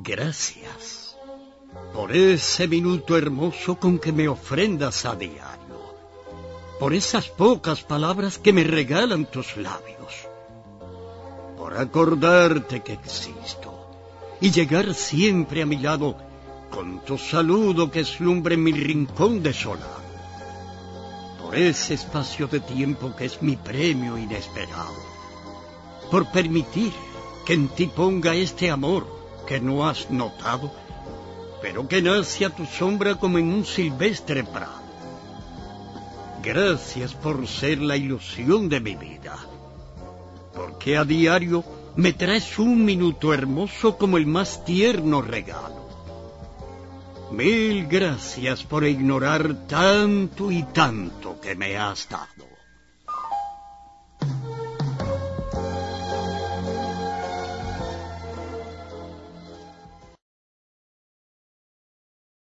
Gracias por ese minuto hermoso con que me ofrendas a diario, por esas pocas palabras que me regalan tus labios, por acordarte que existo y llegar siempre a mi lado con tu saludo que slumbre en mi rincón desolado, por ese espacio de tiempo que es mi premio inesperado, por permitir que en ti ponga este amor que no has notado, pero que nace a tu sombra como en un silvestre prado. Gracias por ser la ilusión de mi vida, porque a diario me traes un minuto hermoso como el más tierno regalo. Mil gracias por ignorar tanto y tanto que me has dado.